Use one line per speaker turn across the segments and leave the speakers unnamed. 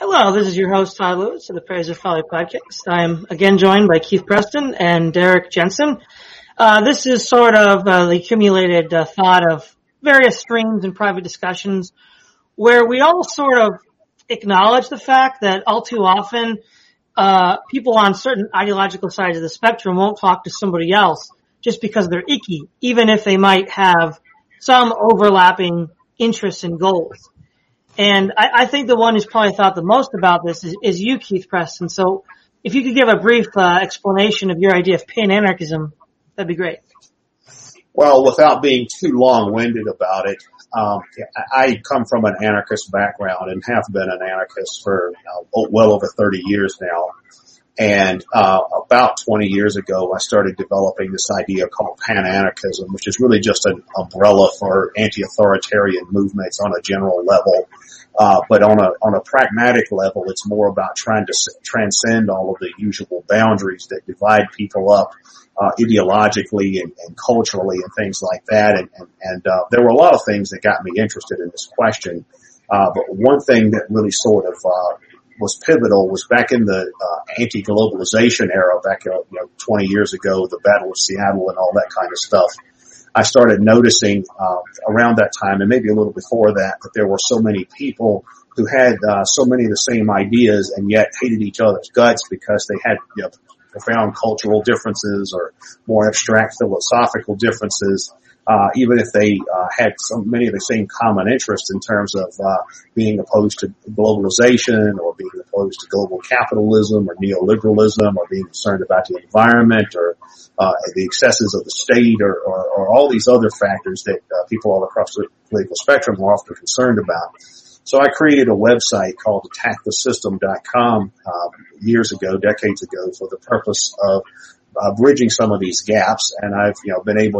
Hello, this is your host, Todd Lewis of the Praise of Folly podcast. I am again joined by Keith Preston and Derek Jensen. This is sort of the accumulated thought of various streams and private discussions where we all sort of acknowledge the fact that all too often people on certain ideological sides of the spectrum won't talk to somebody else just because they're icky, even if they might have some overlapping interests and goals. And I think the one who's probably thought the most about this is you, Keith Preston. So if you could give a brief explanation of your idea of pan-anarchism, that'd be great.
Well, without being too long-winded about it, I come from an anarchist background and have been an anarchist for well over 30 years now. And about 20 years ago, I started developing this idea called pan-anarchism, which is really just an umbrella for anti-authoritarian movements on a general level. But on a pragmatic level, it's more about trying to transcend all of the usual boundaries that divide people up ideologically and culturally and things like that. And there were a lot of things that got me interested in this question. But one thing that really sort of was pivotal was back in the anti-globalization era, back 20 years ago, the Battle of Seattle and all that kind of stuff. I started noticing around that time, and maybe a little before that there were so many people who had so many of the same ideas and yet hated each other's guts because they had profound cultural differences or more abstract philosophical differences. Even if they had so many of the same common interests in terms of being opposed to globalization or being opposed to global capitalism or neoliberalism or being concerned about the environment or the excesses of the state or all these other factors that people all across the political spectrum are often concerned about. So I created a website called attackthesystem.com years ago, decades ago, for the purpose of bridging some of these gaps, and I've been able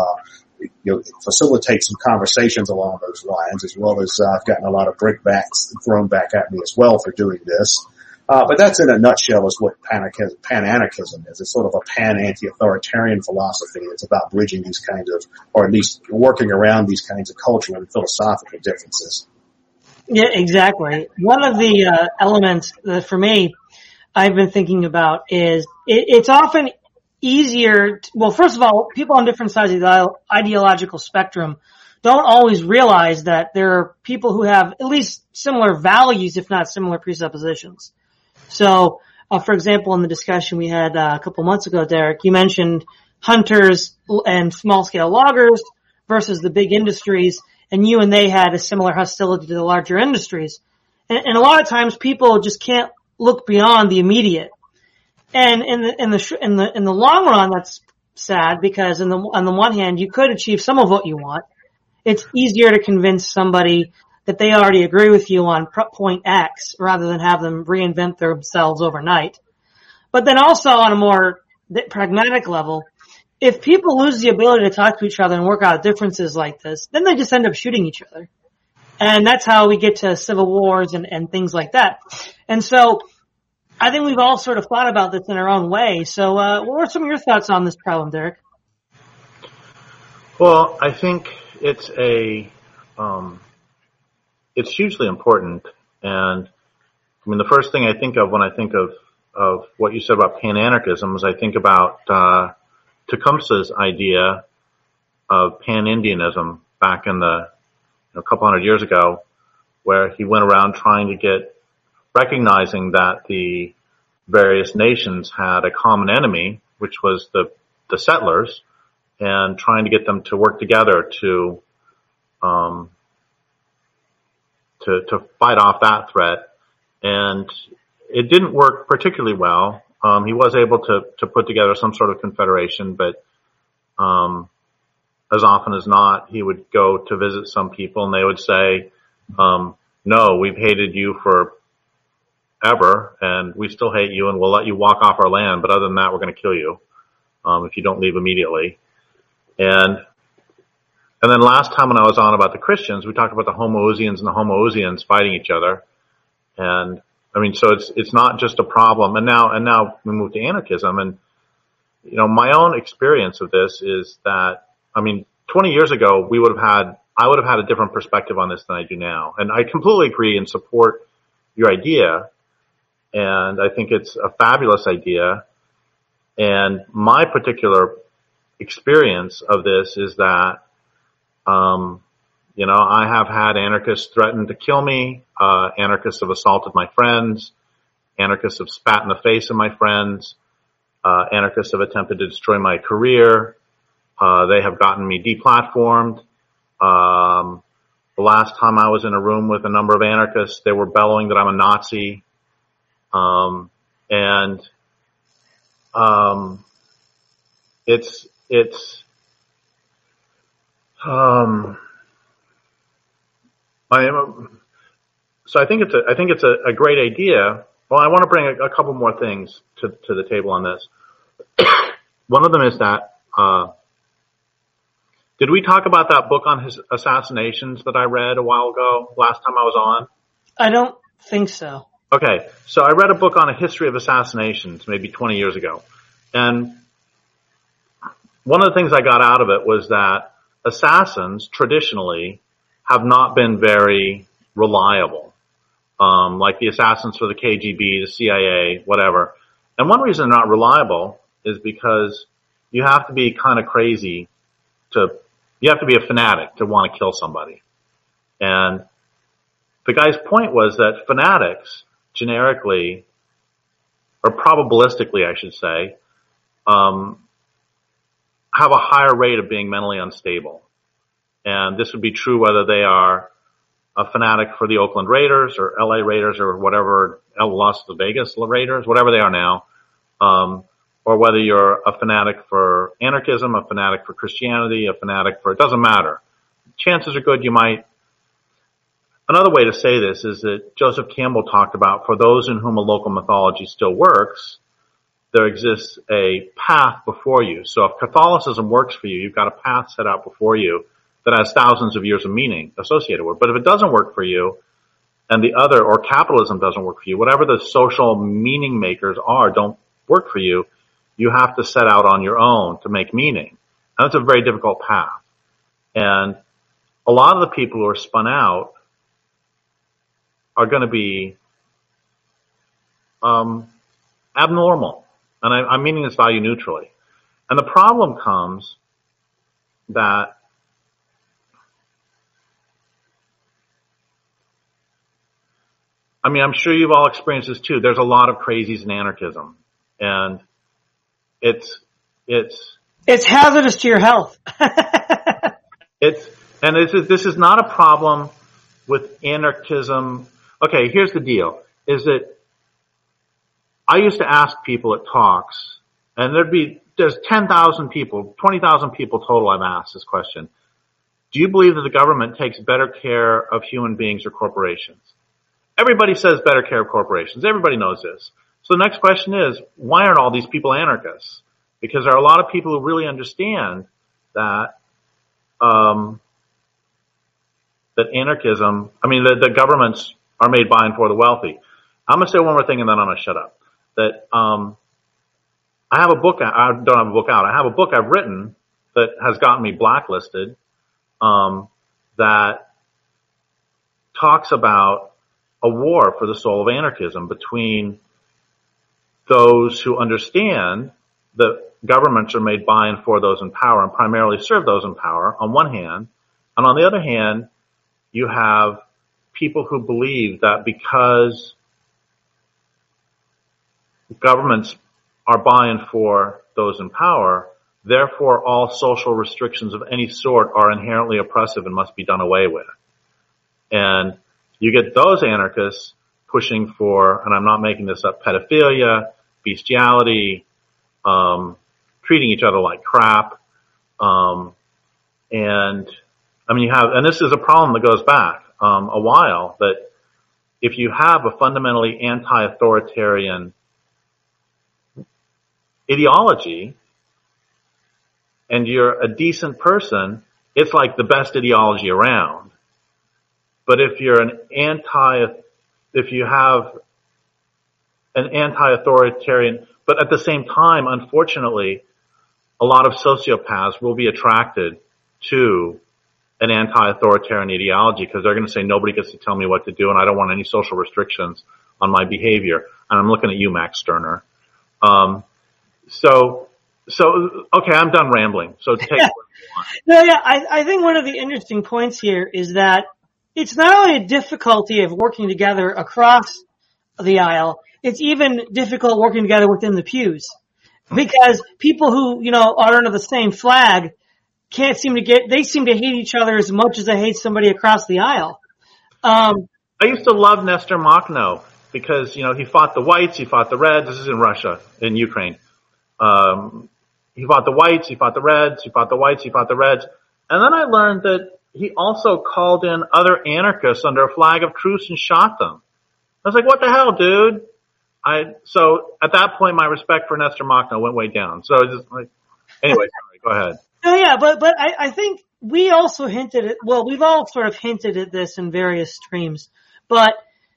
to facilitate some conversations along those lines, as well as I've gotten a lot of brickbats thrown back at me as well for doing this. But that's in a nutshell is what pan-anarchism is. It's sort of a pan-anti-authoritarian philosophy. It's about bridging these kinds of, or at least working around these kinds of cultural and philosophical differences.
Yeah, exactly. One of the elements that for me I've been thinking about is it's often easier well, first of all, people on different sides of the ideological spectrum don't always realize that there are people who have at least similar values, if not similar presuppositions. So, for example, in the discussion we had a couple months ago, Derek, you mentioned hunters and small-scale loggers versus the big industries, and you and they had a similar hostility to the larger industries. And a lot of times people just can't look beyond the immediate. And in the long run, that's sad because on the one hand, you could achieve some of what you want. It's easier to convince somebody that they already agree with you on point X rather than have them reinvent themselves overnight. But then also on a more pragmatic level, if people lose the ability to talk to each other and work out differences like this, then they just end up shooting each other. And that's how we get to civil wars and things like that. And so I think we've all sort of thought about this in our own way. So what are some of your thoughts on this problem, Derek?
Well, I think it's it's hugely important. And I mean, the first thing I think of when I think of what you said about pan-anarchism is I think about Tecumseh's idea of pan-Indianism back in the a couple hundred years ago, where he went around trying to recognizing that the various nations had a common enemy, which was the settlers, and trying to get them to work together to fight off that threat. And it didn't work particularly well. He was able to put together some sort of confederation, but as often as not, he would go to visit some people and they would say, no, we've hated you forever and we still hate you and we'll let you walk off our land, but other than that, we're going to kill you if you don't leave immediately. And then last time when I was on about the Christians, we talked about the Homoousians and the Homoousians fighting each other. And I mean, so it's not just a problem. And now we move to anarchism. And, my own experience of this is that, 20 years ago, I would have had a different perspective on this than I do now. And I completely agree and support, your idea, and I think it's a fabulous idea. And my particular experience of this is that, I have had anarchists threaten to kill me. Anarchists have assaulted my friends. Anarchists have spat in the face of my friends. Anarchists have attempted to destroy my career. They have gotten me deplatformed. The last time I was in a room with a number of anarchists, they were bellowing that I'm a Nazi. So I think it's a great idea. Well, I want to bring a couple more things to the table on this. One of them is that, did we talk about that book on his assassinations that I read a while ago, last time I was on?
I don't think so.
Okay, so I read a book on a history of assassinations maybe 20 years ago. And one of the things I got out of it was that assassins traditionally have not been very reliable. Like the assassins for the KGB, the CIA, whatever. And one reason they're not reliable is because you have to be kind of crazy you have to be a fanatic to want to kill somebody. And the guy's point was that fanatics, generically, or probabilistically, I should say, have a higher rate of being mentally unstable. And this would be true whether they are a fanatic for the Oakland Raiders or LA Raiders or whatever, Las Vegas Raiders, whatever they are now, or whether you're a fanatic for anarchism, a fanatic for Christianity, a fanatic for, it doesn't matter. Chances are good you might. Another way to say this is that Joseph Campbell talked about, for those in whom a local mythology still works, there exists a path before you. So if Catholicism works for you, you've got a path set out before you that has thousands of years of meaning associated with it. But if it doesn't work for you, and the other, or capitalism doesn't work for you, whatever the social meaning makers are don't work for you, you have to set out on your own to make meaning. And that's a very difficult path. And a lot of the people who are spun out are going to be abnormal. And I'm meaning this value neutrally. And the problem comes that I'm sure you've all experienced this too. There's a lot of crazies in anarchism. And it's
hazardous to your health.
This is not a problem with anarchism. Okay, here's the deal, is that I used to ask people at talks, and there's 10,000 people, 20,000 people total I've asked this question. Do you believe that the government takes better care of human beings or corporations? Everybody says better care of corporations. Everybody knows this. So the next question is, why aren't all these people anarchists? Because there are a lot of people who really understand that that anarchism, the governments are made by and for the wealthy. I'm going to say one more thing and then I'm going to shut up. That I have a book, I don't have a book out, I have a book I've written that has gotten me blacklisted that talks about a war for the soul of anarchism between those who understand that governments are made by and for those in power and primarily serve those in power on one hand, and on the other hand, you have people who believe that because governments are by and for those in power, therefore all social restrictions of any sort are inherently oppressive and must be done away with. And you get those anarchists pushing for, and I'm not making this up, pedophilia, bestiality, treating each other like crap, and this is a problem that goes back a while, that if you have a fundamentally anti-authoritarian ideology and you're a decent person, it's like the best ideology around. But if you have an anti-authoritarian, but at the same time, unfortunately, a lot of sociopaths will be attracted to an anti-authoritarian ideology because they're going to say nobody gets to tell me what to do, and I don't want any social restrictions on my behavior. And I'm looking at you, Max Stirner. Okay, I'm done rambling. So take what you want.
No, yeah, I think one of the interesting points here is that it's not only a difficulty of working together across the aisle, it's even difficult working together within the pews. Because people who, are under the same flag they seem to hate each other as much as they hate somebody across the aisle.
I used to love Nestor Makhno because, he fought the whites, he fought the reds. This is in Russia, in Ukraine. He fought the whites, he fought the reds, he fought the whites, he fought the reds. And then I learned that he also called in other anarchists under a flag of truce and shot them. I was like, what the hell, dude? So at that point, my respect for Nestor Makhno went way down. So it's just like, anyway, sorry, go ahead.
Oh yeah, but I think we also we've all sort of hinted at this in various streams, but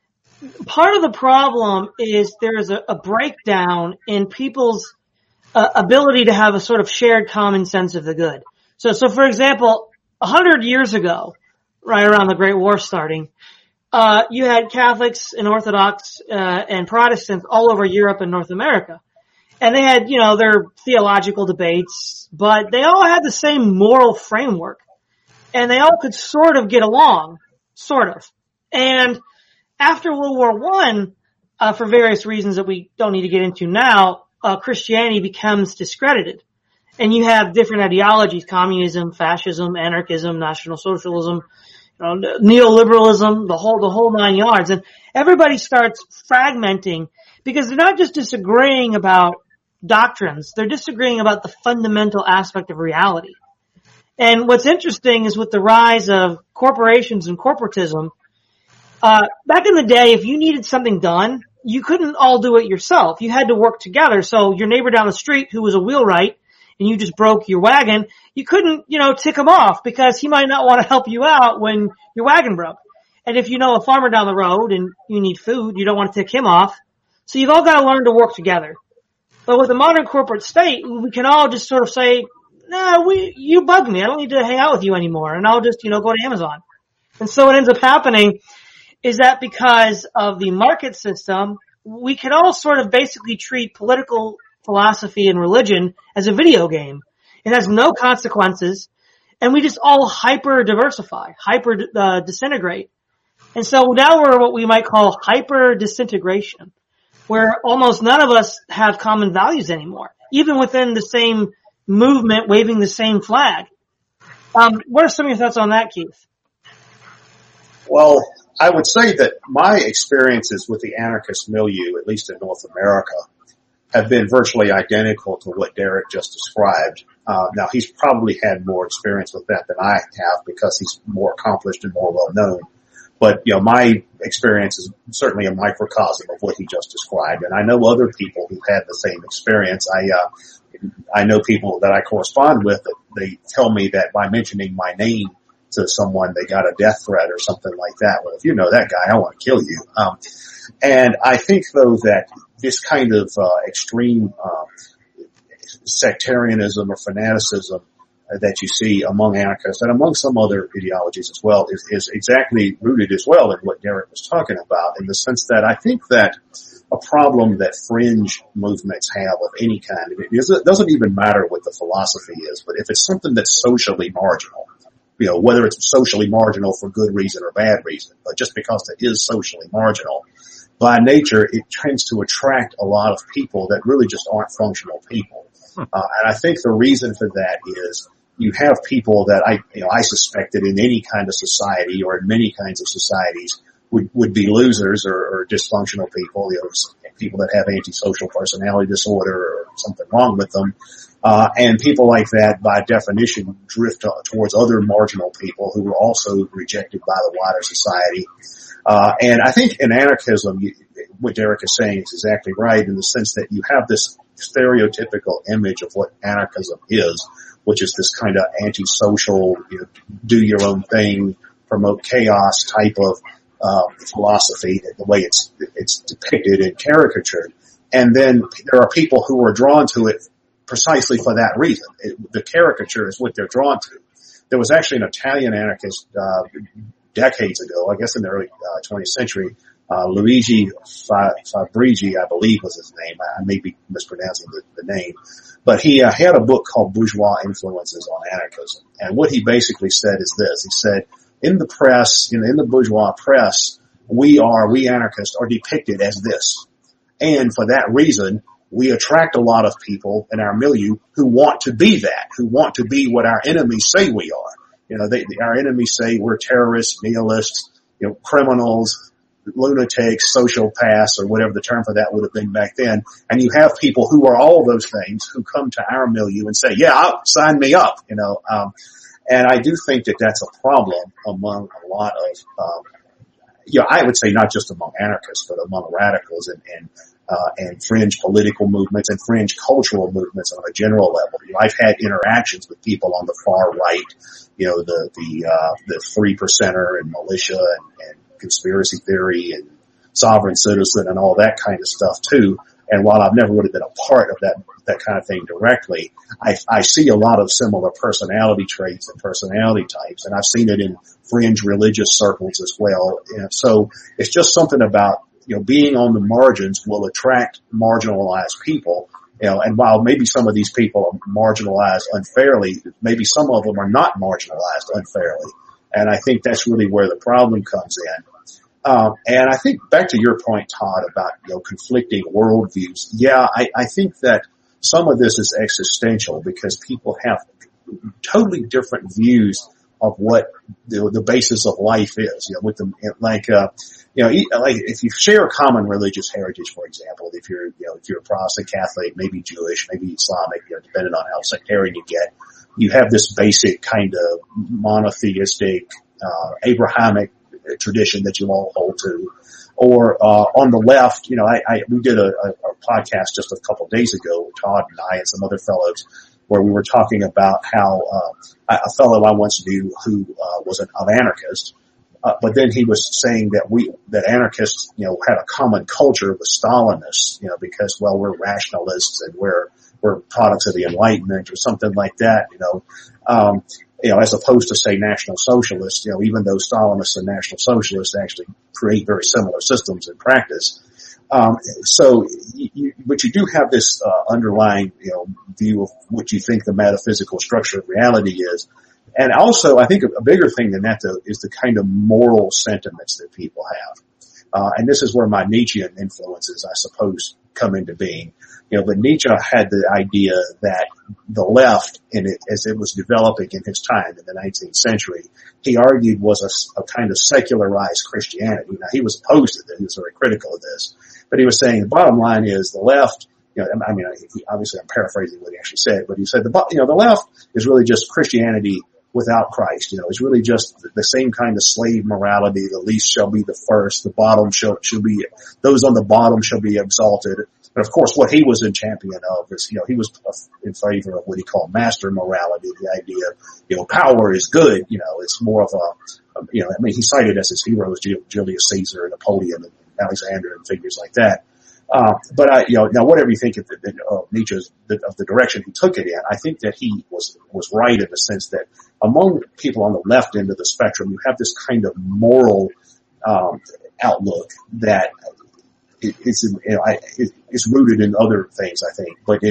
part of the problem is there is a breakdown in people's ability to have a sort of shared common sense of the good. So for example, 100 years ago, right around the Great War starting, you had Catholics and Orthodox, and Protestants all over Europe and North America. And they had, their theological debates, but they all had the same moral framework. And they all could sort of get along. Sort of. And after World War I, for various reasons that we don't need to get into now, Christianity becomes discredited. And you have different ideologies, communism, fascism, anarchism, National Socialism, neoliberalism, the whole 9 yards. And everybody starts fragmenting because they're not just disagreeing about doctrines, they're disagreeing about the fundamental aspect of reality. And what's interesting is with the rise of corporations and corporatism, back in the day, if you needed something done, you couldn't all do it yourself. You had to work together. So your neighbor down the street who was a wheelwright and you just broke your wagon, you couldn't, tick him off because he might not want to help you out when your wagon broke. And if you know a farmer down the road and you need food, you don't want to tick him off. So you've all got to learn to work together. But with the modern corporate state, we can all just sort of say, you bug me. I don't need to hang out with you anymore. And I'll just, go to Amazon. And so what ends up happening is that because of the market system, we can all sort of basically treat political philosophy and religion as a video game. It has no consequences. And we just all hyper diversify, disintegrate. And so now we're what we might call hyper disintegration, where almost none of us have common values anymore, even within the same movement waving the same flag. What are some of your thoughts on that, Keith?
Well, I would say that my experiences with the anarchist milieu, at least in North America, have been virtually identical to what Derek just described. Now, he's probably had more experience with that than I have because he's more accomplished and more well known. But, my experience is certainly a microcosm of what he just described. And I know other people who had the same experience. I know people that I correspond with that they tell me that by mentioning my name to someone, they got a death threat or something like that. Well, if you know that guy, I want to kill you. And I think though that this kind of, extreme, sectarianism or fanaticism that you see among anarchists and among some other ideologies as well is exactly rooted as well in what Derek was talking about, in the sense that I think that a problem that fringe movements have of any kind, it doesn't even matter what the philosophy is, but if it's something that's socially marginal, whether it's socially marginal for good reason or bad reason, but just because it is socially marginal, by nature, it tends to attract a lot of people that really just aren't functional people. And I think the reason for that is you have people that I suspect that in any kind of society or in many kinds of societies would be losers or dysfunctional people, people that have antisocial personality disorder or something wrong with them. And people like that, by definition, drift towards other marginal people who are also rejected by the wider society. And I think in anarchism, what Derek is saying is exactly right in the sense that you have this stereotypical image of what anarchism is, which is this kind of antisocial, do your own thing, promote chaos type of philosophy, the way it's depicted and caricatured. And then there are people who are drawn to it precisely for that reason. The caricature is what they're drawn to. there was actually an Italian anarchist, decades ago, I guess in the early 20th century, Luigi Fabrigi, I believe was his name. I may be mispronouncing the name, but he had a book called Bourgeois Influences on Anarchism. And what he basically said is this. He said, in the press, in the bourgeois press, we anarchists are depicted as this. And for that reason, we attract a lot of people in our milieu who want to be that, who want to be what our enemies say we are. You know, our enemies say we're terrorists, nihilists, criminals, lunatics, sociopaths, or whatever the term for that would have been back then. And you have people who are all those things who come to our milieu and say, yeah, sign me up, and I do think that that's a problem among a lot of, I would say not just among anarchists, but among radicals and fringe political movements and fringe cultural movements on a general level. I've had interactions with people on the far right, the 3%er and militia and conspiracy theory and sovereign citizen and all that kind of stuff too. And while I've never really been a part of that kind of thing directly, I see a lot of similar personality traits and personality types, and I've seen it in fringe religious circles as well. And so it's just something about, being on the margins will attract marginalized people. And while maybe some of these people are marginalized unfairly, maybe some of them are not marginalized unfairly. And I think that's really where the problem comes in. And I think back to your point, Todd, about, conflicting worldviews. Yeah, I think that some of this is existential because people have totally different views of what the basis of life is, with them, like if you share a common religious heritage, for example, if you're a Protestant, Catholic, maybe Jewish, maybe Islamic, depending on how sectarian you get, you have this basic kind of monotheistic, Abrahamic tradition that you all hold to. Or, on the left, we did a podcast just a couple of days ago, Todd and I and some other fellows, where we were talking about how, a fellow I once knew who, was an anarchist, but then he was saying that anarchists, had a common culture with Stalinists, because, we're rationalists and we're products of the Enlightenment or something like that, as opposed to, say, National Socialists, even though Stalinists and National Socialists actually create very similar systems in practice. But you do have this, underlying, view of what you think the metaphysical structure of reality is. And also, I think a bigger thing than that, though, is the kind of moral sentiments that people have. And this is where my Nietzschean influences, I suppose, come into being. But Nietzsche had the idea that the left, as it was developing in his time in the 19th century, he argued was a kind of secularized Christianity. Now, he was opposed to this. He was very critical of this. But he was saying the bottom line is the left, obviously I'm paraphrasing what he actually said, but he said the left is really just Christianity without Christ. It's really just the same kind of slave morality. The least shall be the first. The bottom shall be, those on the bottom shall be exalted. But of course, what he was in champion of is, he was in favor of what he called master morality, the idea, power is good. It's more of he cited as his heroes Julius Caesar and Napoleon and Alexander and figures like that. But now whatever you think of Nietzsche's, of the direction he took it in, I think that he was right in the sense that among people on the left end of the spectrum, you have this kind of moral, outlook that it's rooted in other things, I think, but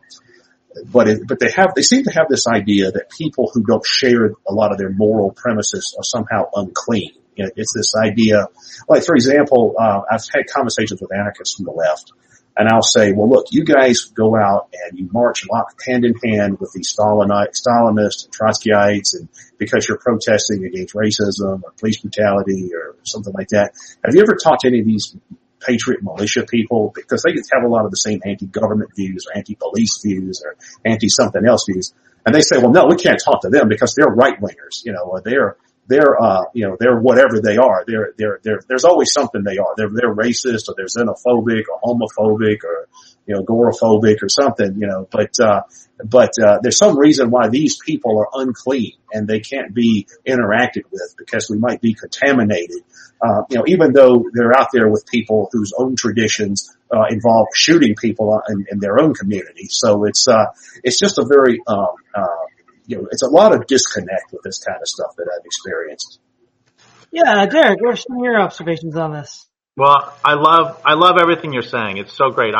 they seem to have this idea that people who don't share a lot of their moral premises are somehow unclean. It's this idea, like, for example, I've had conversations with anarchists from the left, and I'll say, well, look, you guys go out and you march hand in hand with these Stalinists and Trotskyites, and because you're protesting against racism or police brutality or something like that. Have you ever talked to any of these patriot militia people? Because they have a lot of the same anti-government views or anti-police views or anti-something else views. And they say, well, no, we can't talk to them because they're right-wingers, or they're whatever they are. There's always something they are. They're racist or they're xenophobic or homophobic or, agoraphobic or something, but there's some reason why these people are unclean and they can't be interacted with because we might be contaminated. Even though they're out there with people whose own traditions, involve shooting people in their own community. So it's just a very, it's a lot of disconnect with this kind of stuff that I've experienced.
Yeah, Derek, what are some of your observations on this?
Well, I love everything you're saying. It's so great.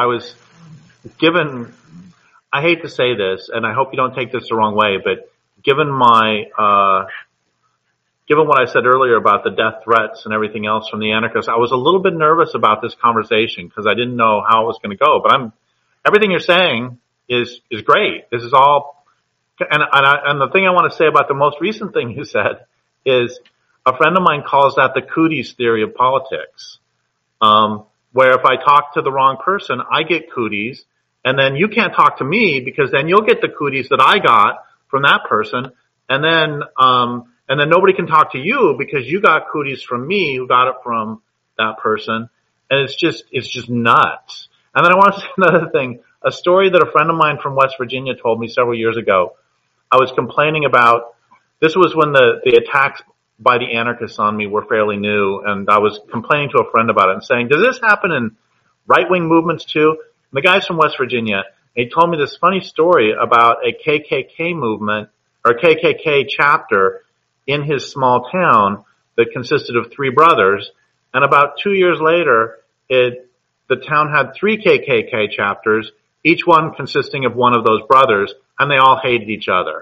I hate to say this, and I hope you don't take this the wrong way, but given what I said earlier about the death threats and everything else from the anarchists, I was a little bit nervous about this conversation because I didn't know how it was going to go. But everything you're saying is great. This is all, and the thing I want to say about the most recent thing you said is a friend of mine calls that the cooties theory of politics, where if I talk to the wrong person, I get cooties, and then you can't talk to me because then you'll get the cooties that I got from that person, and then nobody can talk to you because you got cooties from me who got it from that person. And it's just nuts. And then I want to say another thing, a story that a friend of mine from West Virginia told me several years ago. I was complaining about, this was when the attacks by the anarchists on me were fairly new, and I was complaining to a friend about it and saying, does this happen in right-wing movements too? And the guy's from West Virginia, and he told me this funny story about a KKK movement, or KKK chapter in his small town that consisted of 3 brothers. And about 2 years later, the town had 3 KKK chapters, each one consisting of one of those brothers, and they all hated each other.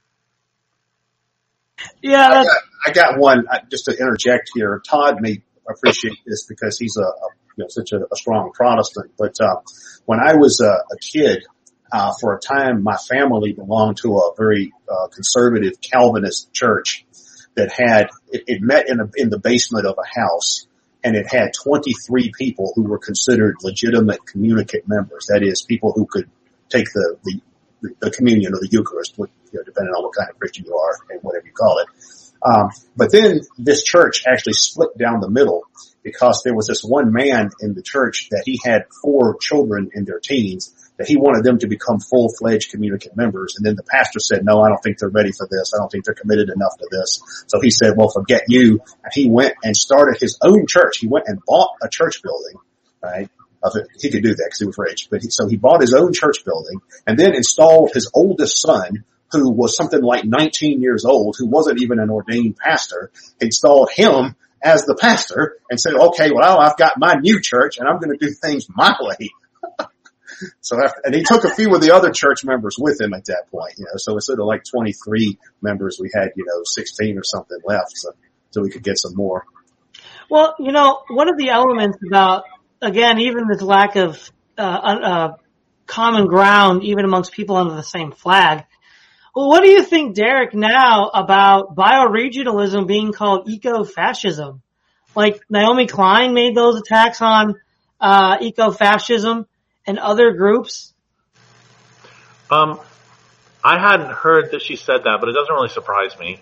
Yeah,
I got one, just to interject here. Todd may appreciate this because he's such a strong Protestant. But when I was a kid, for a time, my family belonged to a very conservative Calvinist church that it met in the basement of a house, and it had 23 people who were considered legitimate communicant members. That is, people who could take the communion or the Eucharist, depending on what kind of Christian you are and whatever you call it. But then this church actually split down the middle because there was this one man in the church that he had 4 children in their teens that he wanted them to become full-fledged communicant members. And then the pastor said, no, I don't think they're ready for this. I don't think they're committed enough to this. So he said, well, forget you. And he went and started his own church. He went and bought a church building, right? He could do that because he was rich. So he bought his own church building and then installed his oldest son, who was something like 19 years old, who wasn't even an ordained pastor, installed him as the pastor and said, okay, well, I've got my new church and I'm going to do things my way. And he took a few of the other church members with him at that point, so instead of like 23 members, we had, 16 or something left, so we could get some more.
Well, one of the elements about, again, even this lack of common ground, even amongst people under the same flag. Well, what do you think, Derek, now about bioregionalism being called eco-fascism? Like Naomi Klein made those attacks on eco-fascism and other groups?
I hadn't heard that she said that, but it doesn't really surprise me.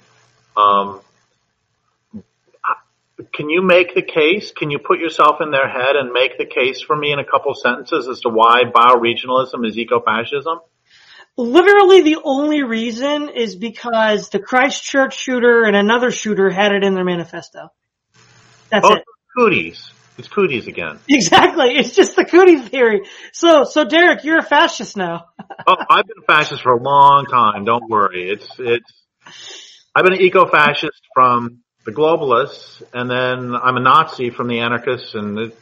Can you make the case? Can you put yourself in their head and make the case for me in a couple sentences as to why bioregionalism is eco-fascism?
Literally the only reason is because the Christchurch shooter and another shooter had it in their manifesto. That's it.
Cooties. It's cooties again.
Exactly. It's just the cootie theory. So Derek, you're a fascist now.
I've been a fascist for a long time. Don't worry. I've been an eco-fascist from the globalists, and then I'm a Nazi from the anarchists, and it's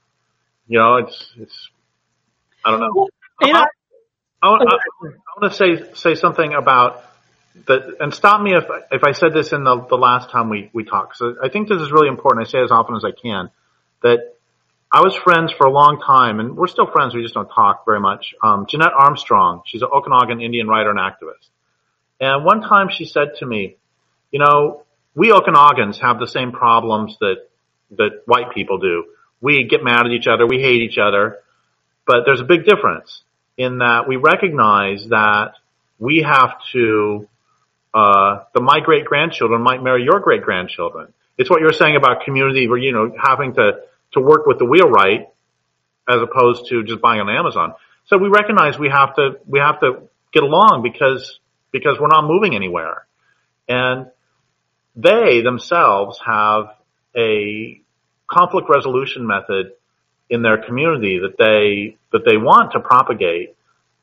I don't know. I want to say something about and stop me if I said this in the last time we talked. So I think this is really important. I say it as often as I can, that I was friends for a long time, and we're still friends. We just don't talk very much. Jeanette Armstrong, she's an Okanagan Indian writer and activist. And one time she said to me, we Okanagans have the same problems that white people do. We get mad at each other. We hate each other. But there's a big difference in that we recognize that we have to, my great-grandchildren might marry your great-grandchildren. It's what you're saying about community where, having to work with the wheelwright as opposed to just buying on Amazon. So we recognize we have to get along because we're not moving anywhere. And they themselves have a conflict resolution method in their community that they want to propagate.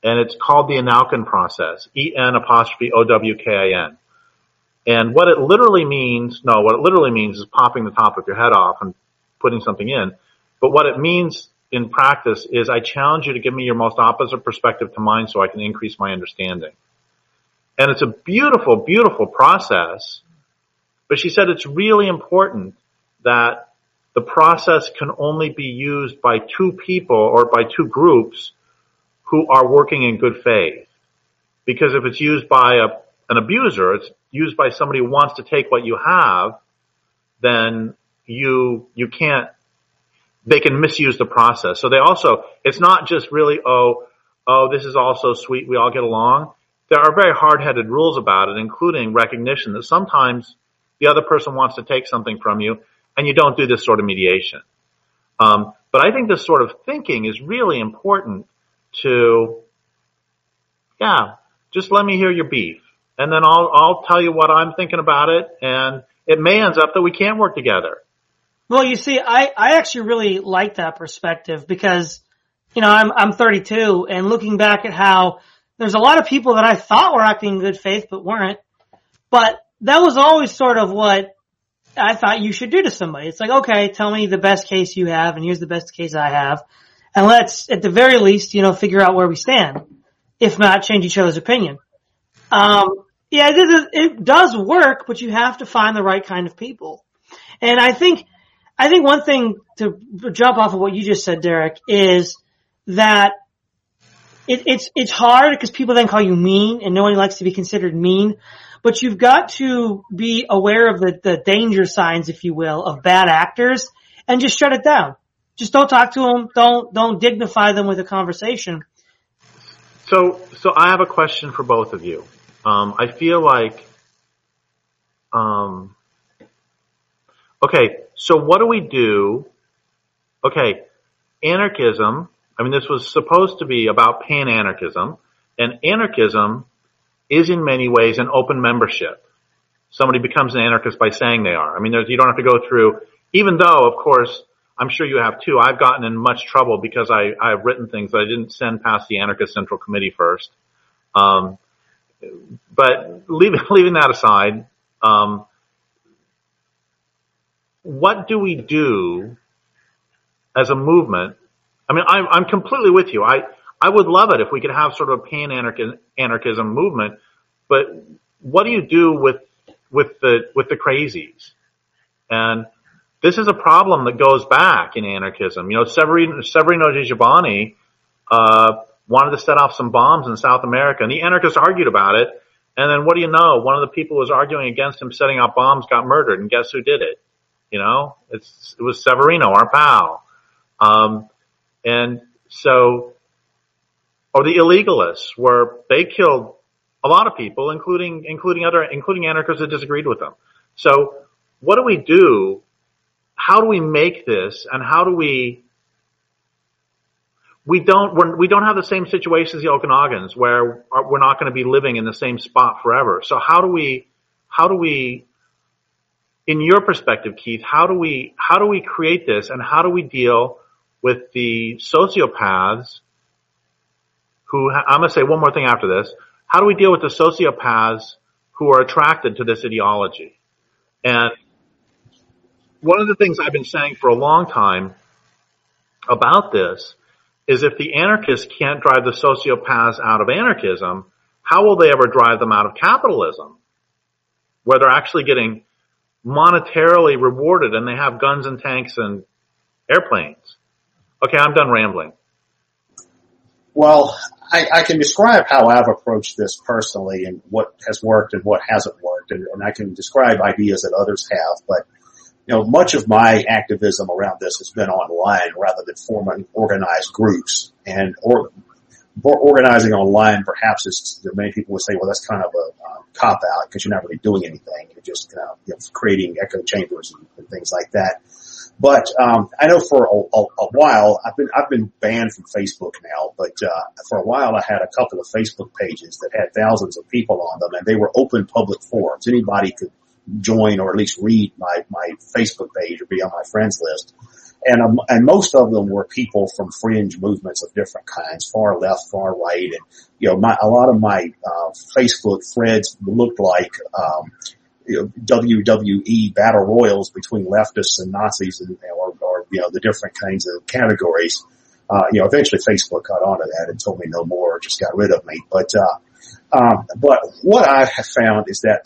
and it's called the Enowkin process, EN''OWKIN. And what it literally means is popping the top of your head off and putting something in. But what it means in practice is I challenge you to give me your most opposite perspective to mine so I can increase my understanding. And it's a beautiful, beautiful process. But she said it's really important that the process can only be used by two people or by two groups who are working in good faith. Because if it's used by an abuser, it's used by somebody who wants to take what you have, then you can't, they can misuse the process. So it's not just really, this is all so sweet, we all get along. There are very hard-headed rules about it, including recognition that sometimes the other person wants to take something from you, and you don't do this sort of mediation. But I think this sort of thinking is really important to, just let me hear your beef. And then I'll tell you what I'm thinking about it, and it may end up that we can't work together.
Well, you see, I actually really like that perspective because, I'm 32 and looking back at how there's a lot of people that I thought were acting in good faith but weren't. But that was always sort of what I thought you should do to somebody. It's like, okay, tell me the best case you have and here's the best case I have. And let's, at the very least, figure out where we stand. If not, change each other's opinion. It does work, but you have to find the right kind of people. And I think one thing to jump off of what you just said, Derek, is that it's hard because people then call you mean and no one likes to be considered mean, but you've got to be aware of the danger signs, if you will, of bad actors and just shut it down. Just don't talk to them. Don't dignify them with a conversation.
So I have a question for both of you. I feel like, okay, so what do we do? Okay, anarchism, this was supposed to be about pan-anarchism, and anarchism is in many ways an open membership. Somebody becomes an anarchist by saying they are. You don't have to go through, even though, of course, I'm sure you have too. I've gotten in much trouble because I've written things that I didn't send past the Anarchist Central Committee first. But leaving that aside, what do we do as a movement? I'm completely with you. I would love it if we could have sort of a pan-anarchism movement, but what do you do with the crazies? And this is a problem that goes back in anarchism. Severino di Giovanni wanted to set off some bombs in South America, and the anarchists argued about it. And then what do you know? One of the people who was arguing against him setting off bombs got murdered, and guess who did it? It was Severino, our pal. And so, or the illegalists, where they killed a lot of people, including anarchists that disagreed with them. So, what do we do? How do we make this, and how do we don't have the same situation as the Okinawans, where we're not going to be living in the same spot forever. So how do we, in your perspective, Keith, how do we create this, and how do we deal with the sociopaths who, I'm going to say one more thing after this. How do we deal with the sociopaths who are attracted to this ideology? And one of the things I've been saying for a long time about this is if the anarchists can't drive the sociopaths out of anarchism, how will they ever drive them out of capitalism, where they're actually getting monetarily rewarded and they have guns and tanks and airplanes? Okay, I'm done rambling.
Well, I can describe how I've approached this personally and what has worked and what hasn't worked, and I can describe ideas that others have, but much of my activism around this has been online rather than forming organized groups. And organizing online, perhaps, many people would say, well, that's kind of a cop out because you're not really doing anything. You're just creating echo chambers and things like that. But I know for a while I've been banned from Facebook now, but for a while I had a couple of Facebook pages that had thousands of people on them, and they were open public forums. Anybody could join or at least read my Facebook page or be on my friends list. And most of them were people from fringe movements of different kinds, far left, far right. And, a lot of my, Facebook threads looked like, WWE battle royals between leftists and Nazis or the different kinds of categories. Eventually Facebook got onto that and told me no more, or just got rid of me. But what I have found is that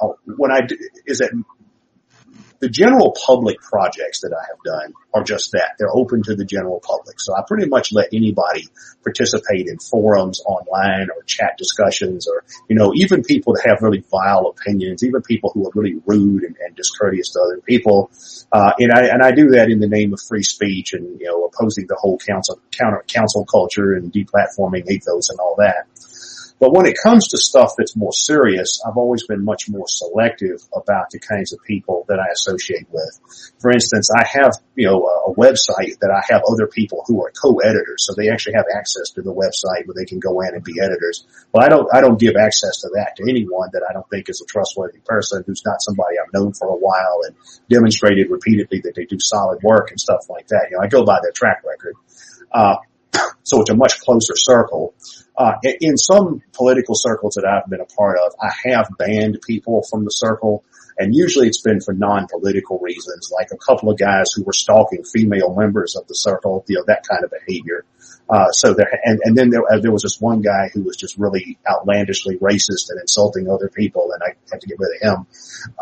the general public projects that I have done are just that. They're open to the general public. So I pretty much let anybody participate in forums online or chat discussions or, even people that have really vile opinions, even people who are really rude and discourteous to other people. And I do that in the name of free speech and, opposing the whole council culture and deplatforming ethos and all that. But when it comes to stuff that's more serious, I've always been much more selective about the kinds of people that I associate with. For instance, I have, a website that I have other people who are co-editors, so they actually have access to the website where they can go in and be editors. Well, I don't give access to that to anyone that I don't think is a trustworthy person, who's not somebody I've known for a while and demonstrated repeatedly that they do solid work and stuff like that. I go by their track record. So it's a much closer circle. In some political circles that I've been a part of, I have banned people from the circle, and usually it's been for non-political reasons, like a couple of guys who were stalking female members of the circle, that kind of behavior. And then there was this one guy who was just really outlandishly racist and insulting other people, and I had to get rid of him.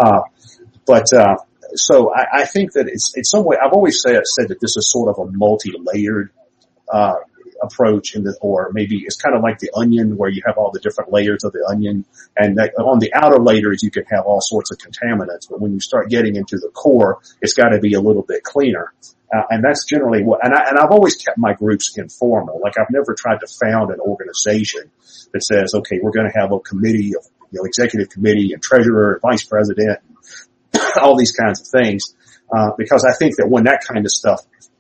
So I think that it's some way, I've always said that this is sort of a multi-layered, approach or maybe it's kind of like the onion where you have all the different layers of the onion, and on the outer layers you can have all sorts of contaminants, but when you start getting into the core, it's got to be a little bit cleaner. And that's generally and I've always kept my groups informal. Like I've never tried to found an organization that says, okay, we're going to have a committee of, executive committee and treasurer and vice president, all these kinds of things. Because I think that when that kind of stuff,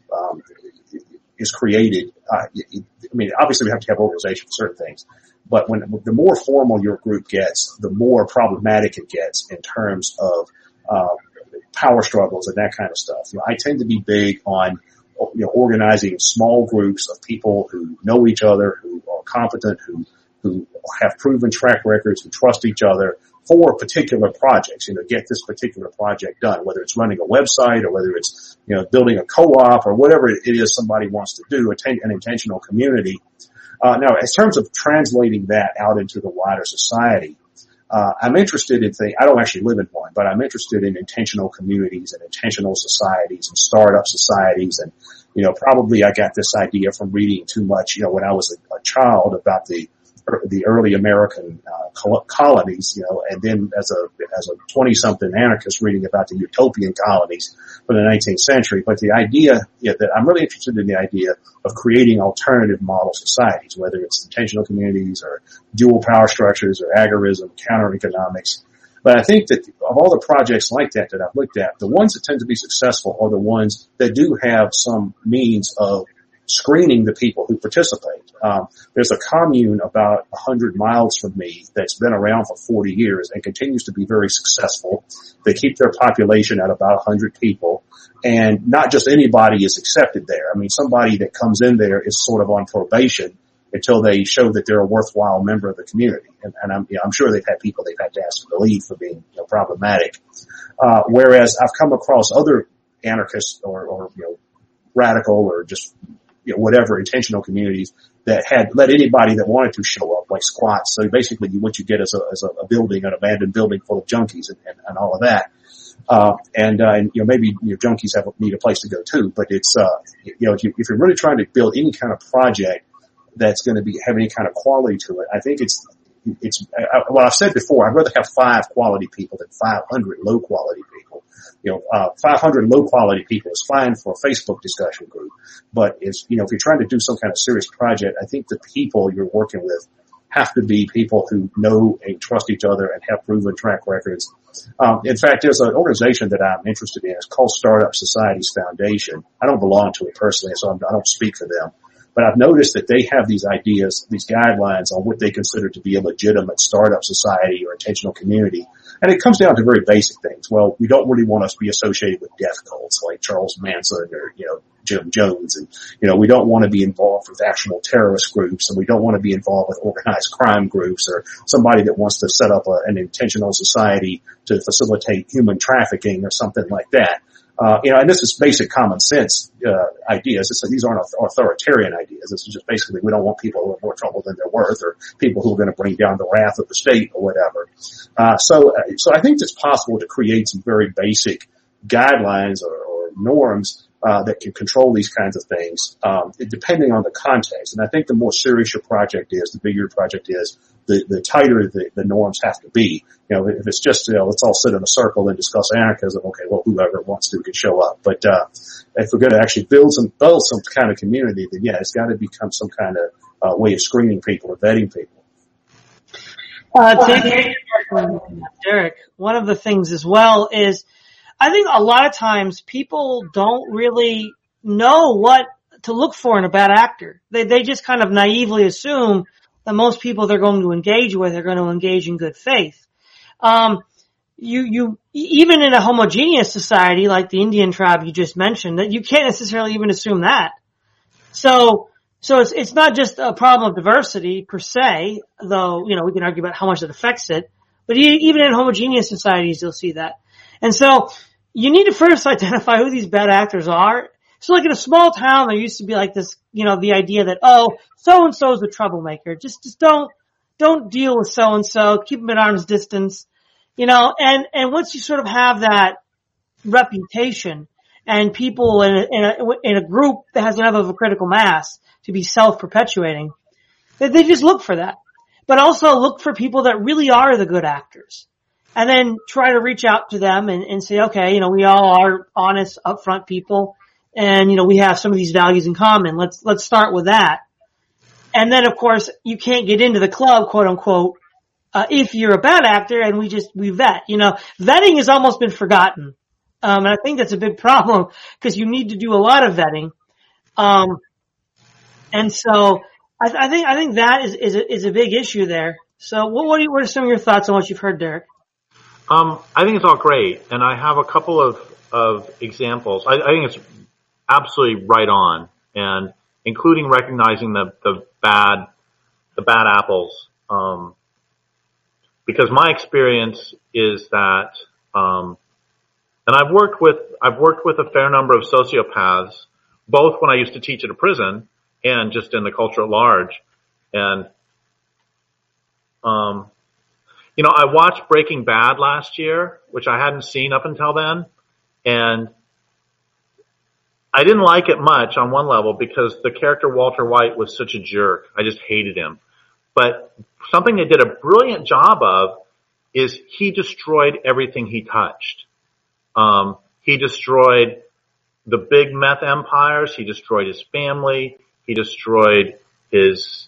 is created, obviously we have to have organization for certain things, but the more formal your group gets, the more problematic it gets in terms of, power struggles and that kind of stuff. I tend to be big on, organizing small groups of people who know each other, who are competent, who have proven track records, who trust each other for particular projects, get this particular project done, whether it's running a website or whether it's, building a co-op or whatever it is somebody wants to do, an intentional community. Now, in terms of translating that out into the wider society, I'm interested in I don't actually live in one, but I'm interested in intentional communities and intentional societies and startup societies. And, probably I got this idea from reading too much, when I was a child about the early American colonies, and then as a 20-something anarchist reading about the utopian colonies from the 19th century. But the idea that I'm really interested in the idea of creating alternative model societies, whether it's intentional communities or dual power structures or agorism, counter economics. But I think that of all the projects like that I've looked at, the ones that tend to be successful are the ones that do have some means of screening the people who participate. There's a commune about 100 miles from me that's been around for 40 years and continues to be very successful. They keep their population at about 100 people, and not just anybody is accepted there. Somebody that comes in there is sort of on probation until they show that they're a worthwhile member of the community. And I'm sure they've had people they've had to ask to leave for being problematic. Whereas I've come across other anarchists or radical or just whatever intentional communities that had let anybody that wanted to show up, like squats. So basically what you get is a building, an abandoned building full of junkies and all of that. Maybe junkies need a place to go too, but it's, if you're really trying to build any kind of project that's going to have any kind of quality to it, I think I've said before, I'd rather have 5 quality people than 500 low quality people. 500 low quality people is fine for a Facebook discussion group, but if you're trying to do some kind of serious project, I think the people you're working with have to be people who know and trust each other and have proven track records. In fact, there's an organization that I'm interested in. It's called Startup Societies Foundation. I don't belong to it personally, so I don't speak for them. But I've noticed that they have these ideas, these guidelines on what they consider to be a legitimate startup society or intentional community. And it comes down to very basic things. Well, we don't really want us to be associated with death cults like Charles Manson or, Jim Jones. And, we don't want to be involved with actual terrorist groups, and we don't want to be involved with organized crime groups or somebody that wants to set up an intentional society to facilitate human trafficking or something like that. And this is basic common sense, ideas. These aren't authoritarian ideas. This is just basically we don't want people who are more trouble than they're worth, or people who are going to bring down the wrath of the state or whatever. So I think it's possible to create some very basic guidelines or norms, that can control these kinds of things, depending on the context. And I think the more serious your project is, the bigger your project is, the tighter the norms have to be. If it's just, let's all sit in a circle and discuss anarchism, okay, well, whoever wants to can show up. But, if we're going to actually build some kind of community, then yeah, it's got to become some kind of, way of screening people or vetting people.
Derek, one of the things as well is, I think a lot of times people don't really know what to look for in a bad actor. They just kind of naively assume that most people they're going to engage with are going to engage in good faith. You even in a homogeneous society like the Indian tribe you just mentioned, that you can't necessarily even assume that. So it's not just a problem of diversity per se, though, we can argue about how much it affects it, but even in homogeneous societies you'll see that. And so you need to first identify who these bad actors are. So like in a small town, there used to be like this, the idea that, so-and-so's a troublemaker. Just don't deal with so-and-so. Keep them at arm's distance. And once you sort of have that reputation and people in a group that has enough of a critical mass to be self-perpetuating, they just look for that. But also look for people that really are the good actors. And then try to reach out to them and say, okay, we all are honest, upfront people, and we have some of these values in common. Let's start with that. And then, of course, you can't get into the club, quote unquote, if you're a bad actor, and we vet. Vetting has almost been forgotten, and I think that's a big problem because you need to do a lot of vetting. And so I think that is a big issue there. So what are some of your thoughts on what you've heard, Derek?
I think it's all great, and I have a couple of examples. I think it's absolutely right on, and including recognizing the bad apples. Because my experience is that, and I've worked with a fair number of sociopaths, both when I used to teach at a prison and just in the culture at large, and I watched Breaking Bad last year, which I hadn't seen up until then, and I didn't like it much on one level because the character Walter White was such a jerk. I just hated him. But something they did a brilliant job of is he destroyed everything he touched. He destroyed the big meth empires. He destroyed his family. He destroyed his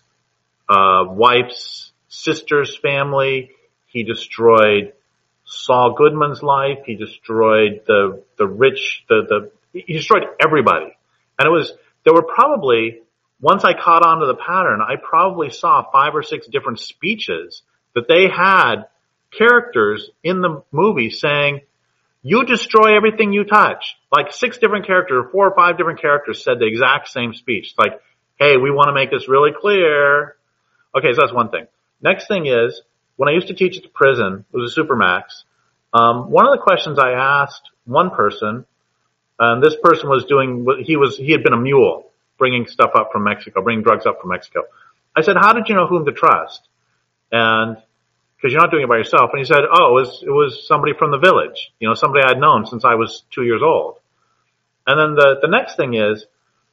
wife's sister's family. He destroyed Saul Goodman's life. He destroyed the rich, he destroyed everybody. And there were probably, once I caught on to the pattern, I probably saw 5 or 6 different speeches that they had characters in the movie saying, you destroy everything you touch. Like 6 different characters, 4 or 5 different characters said the exact same speech. Like, hey, we want to make this really clear. Okay, so that's one thing. Next thing is, when I used to teach at the prison, it was a Supermax, one of the questions I asked one person, this person was he had been a mule, bringing stuff up from Mexico, bringing drugs up from Mexico. I said, how did you know whom to trust? And, cause you're not doing it by yourself. And he said, it was somebody from the village, somebody I'd known since I was 2 years old. And then the next thing is,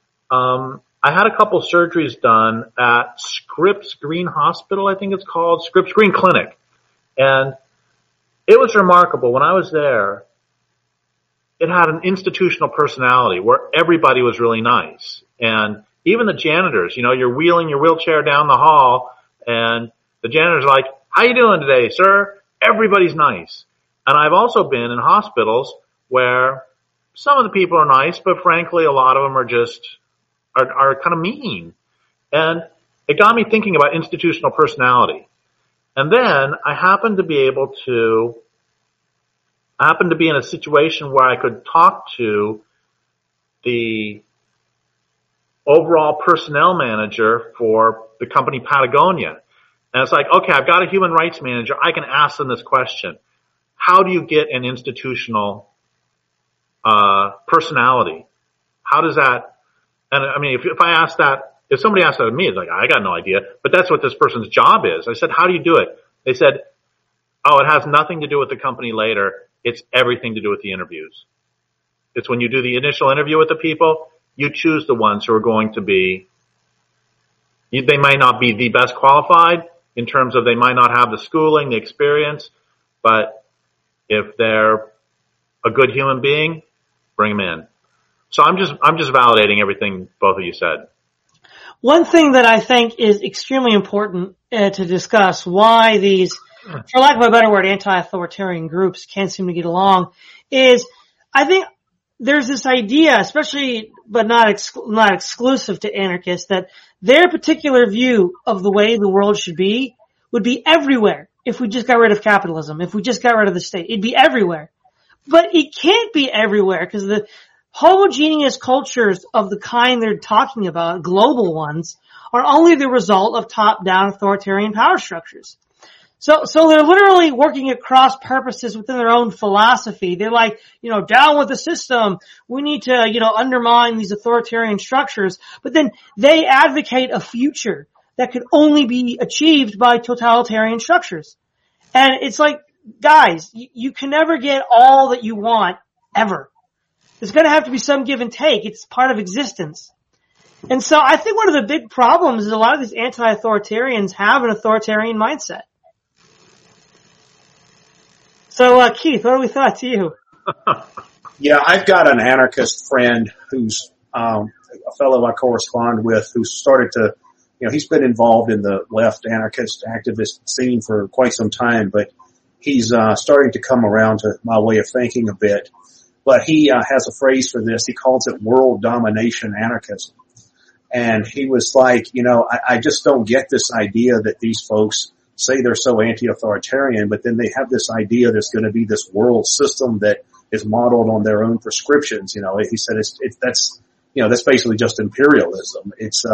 I had a couple surgeries done at Scripps Green Hospital, I think it's called, Scripps Green Clinic. And it was remarkable. When I was there, it had an institutional personality where everybody was really nice. And even the janitors, you're wheeling your wheelchair down the hall and the janitor's like, how you doing today, sir? Everybody's nice. And I've also been in hospitals where some of the people are nice, but frankly, a lot of them are kind of mean. And it got me thinking about institutional personality. And then I happened to be in a situation where I could talk to the overall personnel manager for the company Patagonia. And it's like, okay, I've got a human rights manager. I can ask them this question. How do you get an institutional personality? How does that, and I mean, if I ask that, if somebody asked that of me, it's like, I got no idea, but that's what this person's job is. I said, how do you do it? They said, oh, it has nothing to do with the company later. It's everything to do with the interviews. It's when you do the initial interview with the people, you choose the ones who are going to be, they might not be the best qualified in terms of they might not have the schooling, the experience, but if they're a good human being, bring them in. So I'm just validating everything both of you said.
One thing that I think is extremely important to discuss why these, for lack of a better word, anti-authoritarian groups can't seem to get along is I think there's this idea, especially but not exclusive to anarchists, that their particular view of the way the world should be would be everywhere if we just got rid of capitalism, if we just got rid of the state. It'd be everywhere. But it can't be everywhere because the homogeneous cultures of the kind they're talking about, global ones, are only the result of top-down authoritarian power structures. So they're literally working at cross purposes within their own philosophy. They're like, down with the system. We need to, undermine these authoritarian structures. But then they advocate a future that could only be achieved by totalitarian structures. And it's like, guys, you can never get all that you want ever. There's going to have to be some give and take. It's part of existence. And so I think one of the big problems is a lot of these anti-authoritarians have an authoritarian mindset. So, Keith, what do we thought to you?
Yeah, I've got an anarchist friend who's a fellow I correspond with who started to, he's been involved in the left anarchist activist scene for quite some time, but he's starting to come around to my way of thinking a bit. But he has a phrase for this. He calls it world domination anarchism. And he was like, I just don't get this idea that these folks say they're so anti-authoritarian, but then they have this idea there's going to be this world system that is modeled on their own prescriptions. He said that's basically just imperialism. It's,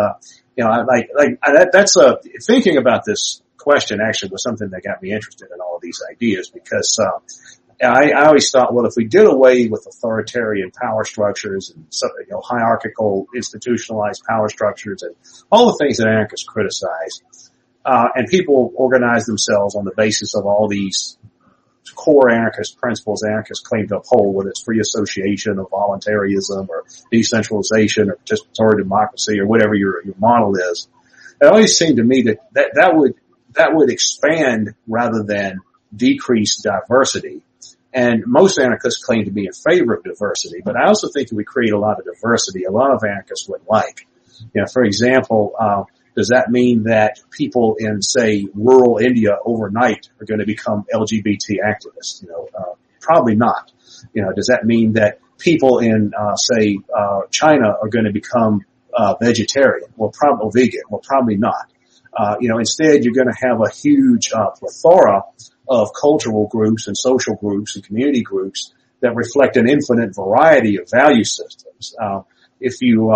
thinking about this question actually was something that got me interested in all of these ideas because, I always thought, well, if we did away with authoritarian power structures and hierarchical institutionalized power structures and all the things that anarchists criticize, and people organize themselves on the basis of all these core anarchist principles anarchists claim to uphold, whether it's free association or voluntarism or decentralization or participatory democracy or whatever your model is. It always seemed to me that would expand rather than decrease diversity. And most anarchists claim to be in favor of diversity, but I also think that we create a lot of diversity a lot of anarchists would like. For example, does that mean that people in, say, rural India overnight are going to become LGBT activists? Probably not. Does that mean that people in, say, China are going to become vegetarian? Well, probably vegan. Well, probably not. Instead you're going to have a huge plethora of cultural groups and social groups and community groups that reflect an infinite variety of value systems. If you,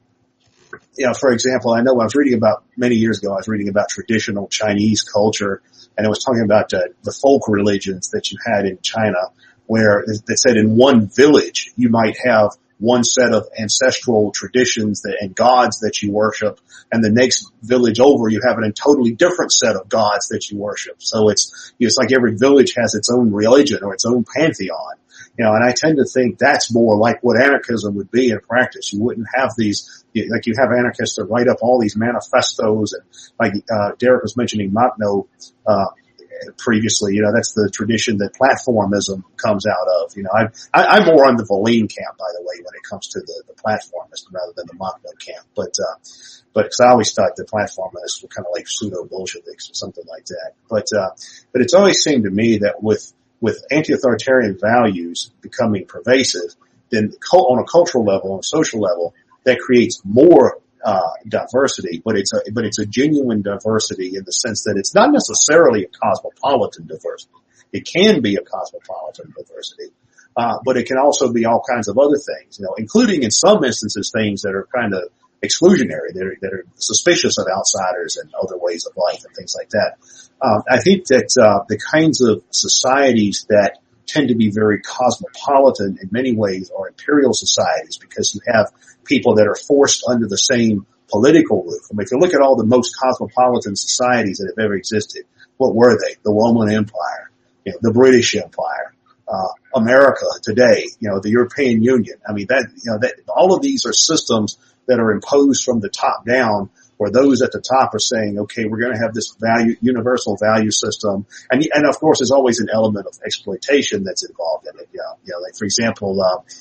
for example, I know many years ago, I was reading about traditional Chinese culture, and it was talking about the folk religions that you had in China, where they said in one village you might have one set of ancestral traditions and gods that you worship, and the next village over you have a totally different set of gods that you worship. So it's like every village has its own religion or its own pantheon. And I tend to think that's more like what anarchism would be in practice. You wouldn't have these, like you have anarchists that write up all these manifestos and like, Derek was mentioning Makhno, previously, that's the tradition that platformism comes out of. I'm more on the Volin camp, by the way, when it comes to the platformist rather than the Makhno camp. But cause I always thought the platformists were kind of like pseudo Bolsheviks or something like that. But it's always seemed to me that with anti-authoritarian values becoming pervasive, then on a cultural level, on a social level, that creates more diversity, but it's a genuine diversity in the sense that it's not necessarily a cosmopolitan diversity. It can be a cosmopolitan diversity, but it can also be all kinds of other things, including in some instances things that are kind of exclusionary, that are suspicious of outsiders and other ways of life and things like that. I think that the kinds of societies that tend to be very cosmopolitan in many ways are imperial societies, because you have people that are forced under the same political roof. I mean, if you look at all the most cosmopolitan societies that have ever existed, what were they? The Roman Empire, the British Empire, America today, the European Union. I mean, that all of these are systems that are imposed from the top down, where those at the top are saying, okay, we're going to have this universal value system. And of course, there's always an element of exploitation that's involved in it. Like for example,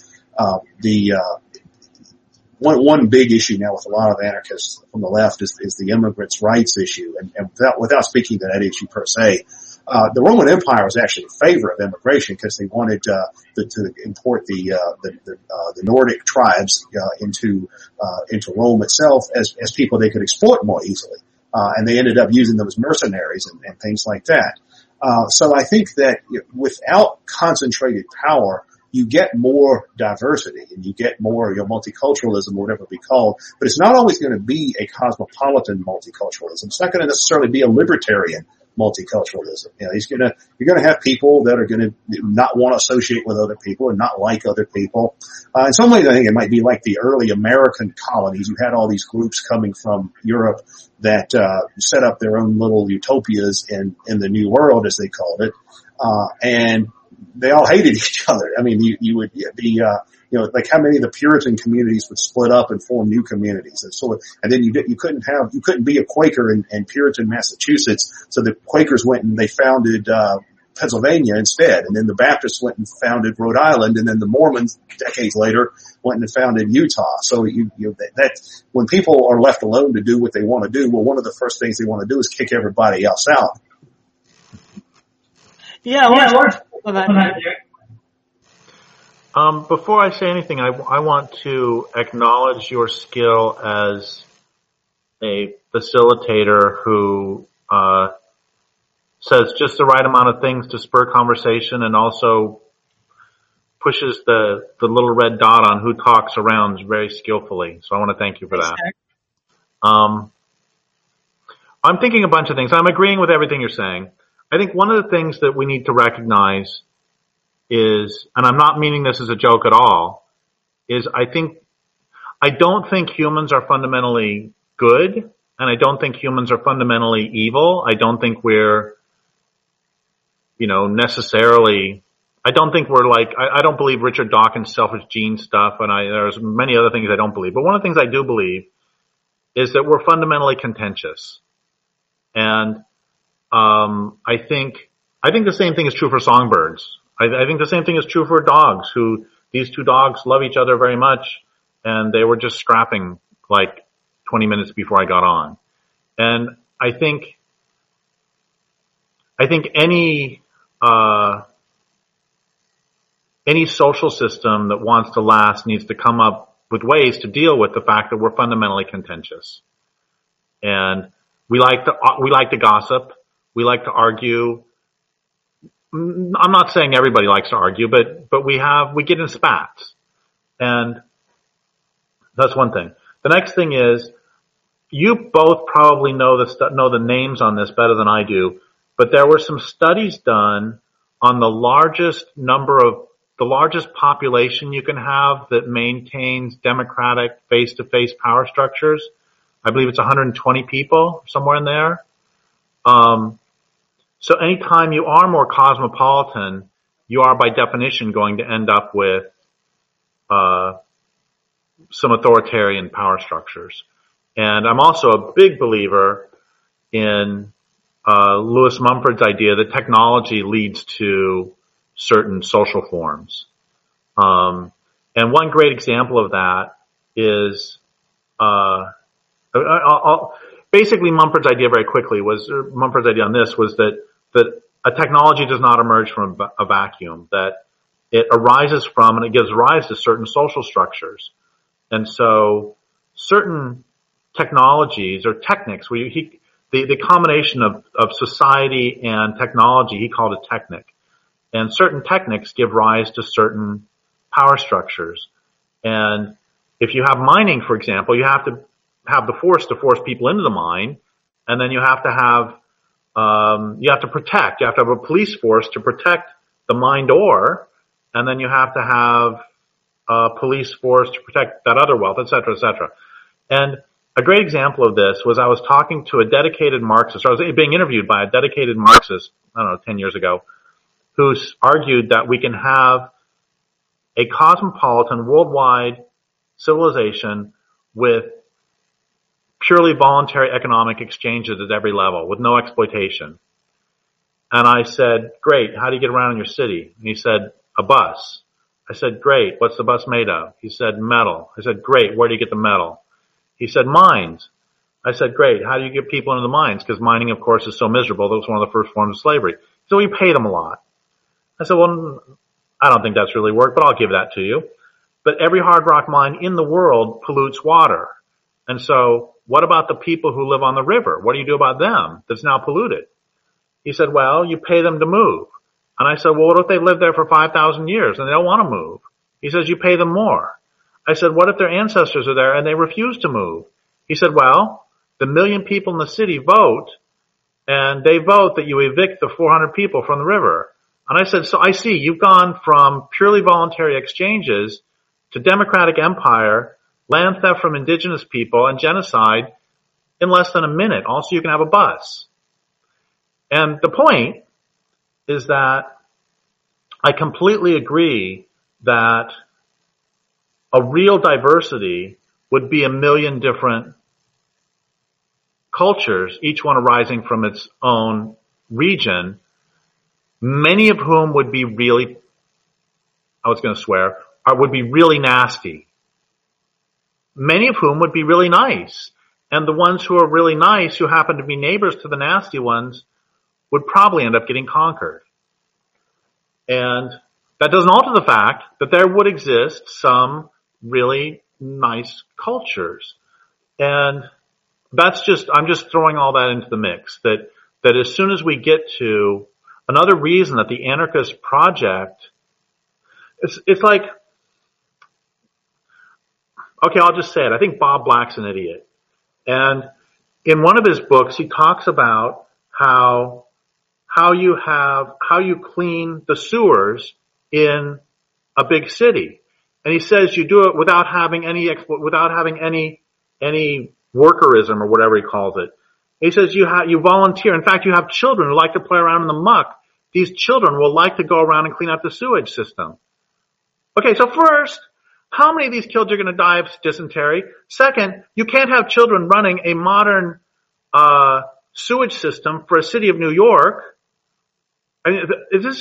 one big issue now with a lot of anarchists from the left is the immigrants' rights issue. And without speaking to that issue per se, the Roman Empire was actually in favor of immigration, because they wanted to import the Nordic tribes into Rome itself as people they could exploit more easily, and they ended up using them as mercenaries and things like that. So I think that without concentrated power, you get more diversity and you get more multiculturalism, or whatever it be called. But it's not always going to be a cosmopolitan multiculturalism. It's not going to necessarily be a libertarian multiculturalism. You're going to have people that are going to not want to associate with other people and not like other people. In some ways, I think it might be like the early American colonies. You had all these groups coming from Europe that set up their own little utopias in the New World, as they called it, and they all hated each other. I mean, you would be, like how many of the Puritan communities would split up and form new communities. And then you couldn't be a Quaker in Puritan Massachusetts. So the Quakers went and they founded, Pennsylvania instead. And then the Baptists went and founded Rhode Island. And then the Mormons decades later went and founded Utah. So that when people are left alone to do what they want to do, well, one of the first things they want to do is kick everybody else out.
Yeah,
before I say anything, I want to acknowledge your skill as a facilitator who says just the right amount of things to spur conversation, and also pushes the little red dot on who talks around very skillfully. So I want to thank you for that. I'm thinking a bunch of things. I'm agreeing with everything you're saying. I think one of the things that we need to recognize is, and I'm not meaning this as a joke at all, is I don't think humans are fundamentally good, and I don't think humans are fundamentally evil. I don't think we're, necessarily, I don't think we're like, I don't believe Richard Dawkins' selfish gene stuff, and there's many other things I don't believe. But one of the things I do believe is that we're fundamentally contentious. And I think the same thing is true for songbirds. I think the same thing is true for dogs, these two dogs love each other very much, and they were just scrapping like 20 minutes before I got on. And I think any social system that wants to last needs to come up with ways to deal with the fact that we're fundamentally contentious. And we like to gossip. We like to argue. I'm not saying everybody likes to argue, but we get in spats. And that's one thing. The next thing is, you both probably know the names on this better than I do, but there were some studies done on the largest population you can have that maintains democratic face-to-face power structures. I believe it's 120 people, somewhere in there. So anytime you are more cosmopolitan, you are by definition going to end up with some authoritarian power structures. And I'm also a big believer in Lewis Mumford's idea that technology leads to certain social forms. And one great example of that is basically Mumford's idea very quickly Mumford's idea on this was that a technology does not emerge from a vacuum, that it arises from and it gives rise to certain social structures. And so certain technologies or techniques, the combination of society and technology, he called a technic. And certain techniques give rise to certain power structures. And if you have mining, for example, you have to have the force to force people into the mine, and then you have to have protect. You have to have a police force to protect the mined ore, and then you have to have a police force to protect that other wealth, et cetera, et cetera. And a great example of this was I was talking to a dedicated Marxist, or I was being interviewed by a dedicated Marxist, 10 years ago, who argued that we can have a cosmopolitan worldwide civilization with purely voluntary economic exchanges at every level with no exploitation. And I said, great, how do you get around in your city? And he said, a bus. I said, great, what's the bus made of? He said, metal. I said, great, where do you get the metal? He said, mines. I said, great, how do you get people into the mines? Because mining, of course, is so miserable. That was one of the first forms of slavery. So you pay them a lot. I said, well, I don't think that's really worked, but I'll give that to you. But every hard rock mine in the world pollutes water. And so what about the people who live on the river? What do you do about them that's now polluted? He said, well, you pay them to move. And I said, well, what if they lived there for 5,000 years and they don't want to move? He says, you pay them more. I said, what if their ancestors are there and they refuse to move? He said, well, the 1 million people in the city vote, and they vote that you evict the 400 people from the river. And I said, so I see you've gone from purely voluntary exchanges to democratic empire, land theft from indigenous people, and genocide in less than a minute. Also, you can have a bus. And the point is that I completely agree that a real diversity would be 1 million different cultures, each one arising from its own region, many of whom would be really, I was going to swear, would be really nasty. Many of whom would be really nice. And the ones who are really nice, who happen to be neighbors to the nasty ones, would probably end up getting conquered. And that doesn't alter the fact that there would exist some really nice cultures. And I'm just throwing all that into the mix, that as soon as we get to another reason that the anarchist project, it's like, okay, I'll just say it. I think Bob Black's an idiot. And in one of his books, he talks about how you clean the sewers in a big city. And he says you do it without having any workerism or whatever he calls it. He says you volunteer. In fact, you have children who like to play around in the muck. These children will like to go around and clean up the sewage system. Okay, so first, how many of these kids are going to die of dysentery? Second, you can't have children running a modern sewage system for a city of New York. I mean,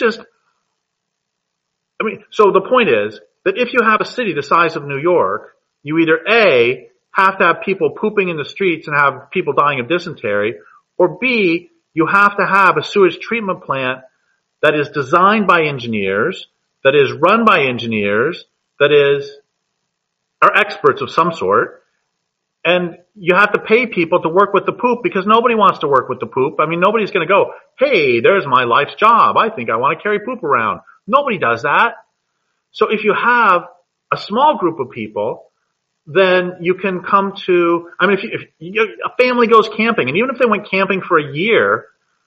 so the point is that if you have a city the size of New York, you either A, have to have people pooping in the streets and have people dying of dysentery, or B, you have to have a sewage treatment plant that is designed by engineers, that is run by engineers, are experts of some sort, and you have to pay people to work with the poop because nobody wants to work with the poop. I mean, nobody's going to go, hey, there's my life's job. I think I want to carry poop around. Nobody does that. So if you have a small group of people, then you can come to, I mean, if a family goes camping, and even if they went camping for a year,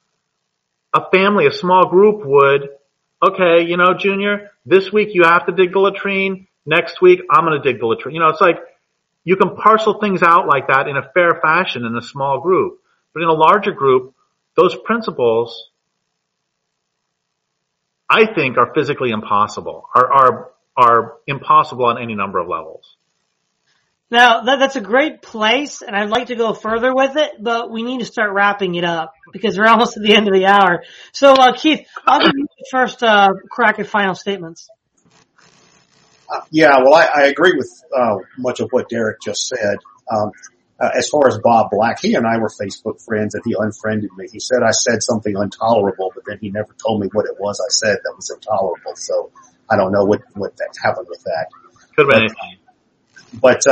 a small group would, okay, Junior, this week you have to dig the latrine. Next week, I'm going to dig the latrine. It's like you can parcel things out like that in a fair fashion in a small group. But in a larger group, those principles, I think, are physically impossible, are impossible on any number of levels.
Now, that's a great place, and I'd like to go further with it, but we need to start wrapping it up because we're almost at the end of the hour. So, Keith, I'll give you the first crack at final statements.
Well, I agree with much of what Derek just said. As far as Bob Black, he and I were Facebook friends, and he unfriended me. He said I said something intolerable, but then he never told me what it was I said that was intolerable. So I don't know what that happened with that.
Could be anything.
But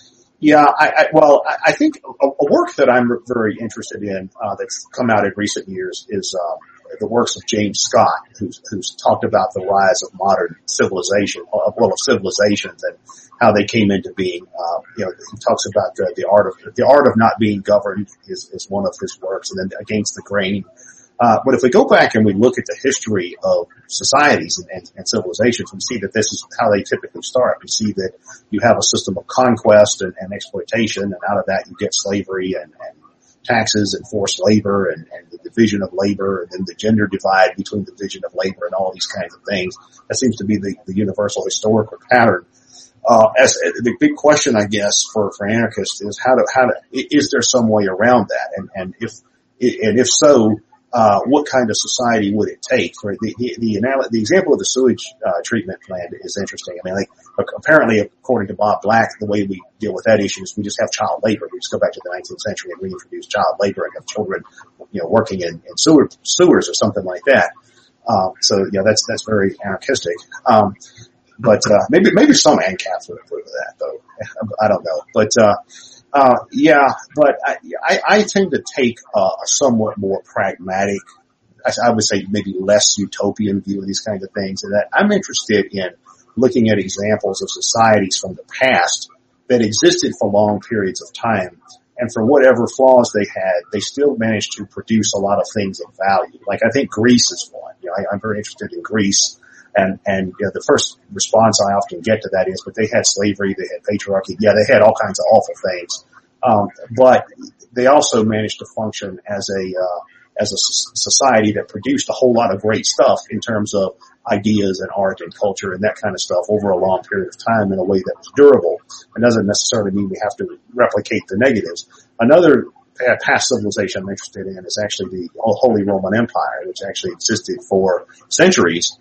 I think a work that I'm very interested in that's come out in recent years is the works of James Scott, who's talked about the rise of modern civilization, of civilizations and how they came into being. He talks about the art of not being governed is one of his works, and then Against the Grain. But if we go back and we look at the history of societies and civilizations, we see that this is how they typically start. We see that you have a system of conquest and exploitation, and out of that you get slavery and taxes and forced labor and the division of labor, and then the gender divide between the division of labor and all these kinds of things. That seems to be the universal historical pattern. As the big question, I guess, for anarchists is is there some way around that? And if so, what kind of society would it take? Right? The example of the sewage treatment plant is interesting. I mean, apparently, according to Bob Black, the way we deal with that issue is we just have child labor. We just go back to the 19th century and reintroduce child labor and have children, working in sewers or something like that. So that's very anarchistic. But maybe some ANCAP would approve of that, though. I don't know. But I tend to take a somewhat more pragmatic, I would say maybe less utopian view of these kinds of things, and that I'm interested in looking at examples of societies from the past that existed for long periods of time, and for whatever flaws they had, they still managed to produce a lot of things of value. Like, I think Greece is one. I'm very interested in Greece. And the first response I often get to that is, but they had slavery, they had patriarchy, they had all kinds of awful things. But they also managed to function as a society that produced a whole lot of great stuff in terms of ideas and art and culture and that kind of stuff over a long period of time in a way that was durable. It doesn't necessarily mean we have to replicate the negatives. Another past civilization I'm interested in is actually the Holy Roman Empire, which actually existed for centuries.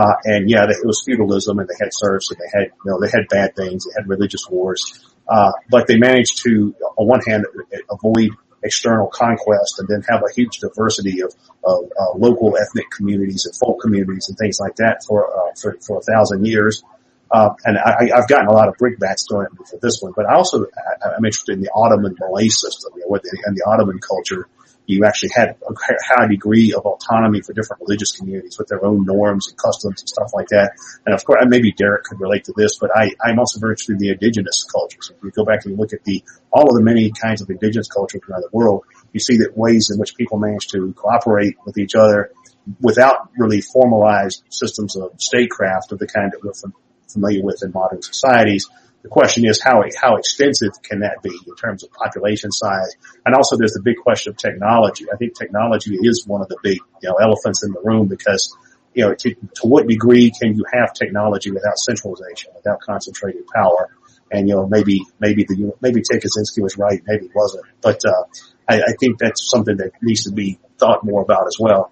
It was feudalism, and they had serfs, and they had bad things, they had religious wars, but they managed to, on one hand, avoid external conquest and then have a huge diversity of local ethnic communities and folk communities and things like that for 1,000 years. And I've gotten a lot of brickbats doing it for this one, but I'm interested in the Ottoman Malay system, and the Ottoman culture. You actually had a high degree of autonomy for different religious communities with their own norms and customs and stuff like that. And of course, maybe Derek could relate to this, but I'm also very interested in the indigenous cultures. If you go back and look at all of the many kinds of indigenous cultures around the world, you see that ways in which people manage to cooperate with each other without really formalized systems of statecraft of the kind that we're familiar with in modern societies. The question is how extensive can that be in terms of population size? And also there's the big question of technology. I think technology is one of the big, elephants in the room because, to what degree can you have technology without centralization, without concentrated power? And, maybe Ted Kaczynski was right, maybe he wasn't. But, I think that's something that needs to be thought more about as well.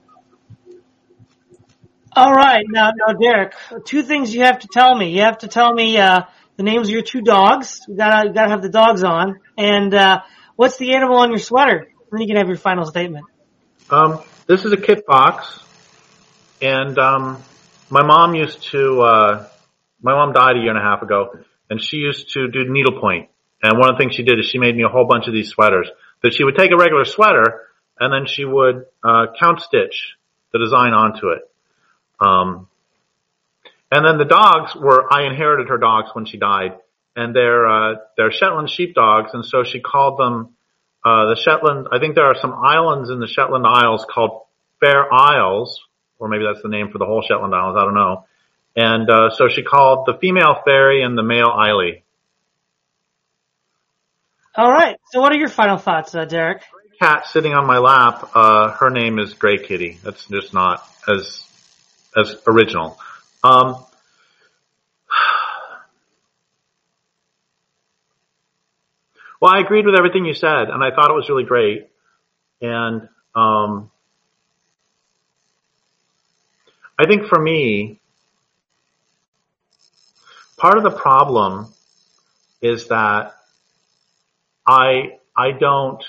All right. Now, Derek, two things you have to tell me. You have to tell me, the names of your two dogs. We gotta have the dogs on. And, what's the animal on your sweater? Then you can have your final statement.
This is a kit fox. And, my mom died a year and a half ago, and she used to do needlepoint. And one of the things she did is she made me a whole bunch of these sweaters. That she would take a regular sweater, and then she would, count stitch the design onto it. And then the dogs I inherited her dogs when she died, and they're Shetland sheepdogs, and so she called them, the Shetland, I think there are some islands in the Shetland Isles called Fair Isles, or maybe that's the name for the whole Shetland Islands, I don't know. And, so she called the female Fairy and the male Eiley.
All right. So what are your final thoughts, Derek?
Cat sitting on my lap, her name is Grey Kitty. That's just not as original. Well, I agreed with everything you said, and I thought it was really great. And I think for me, part of the problem is that I don't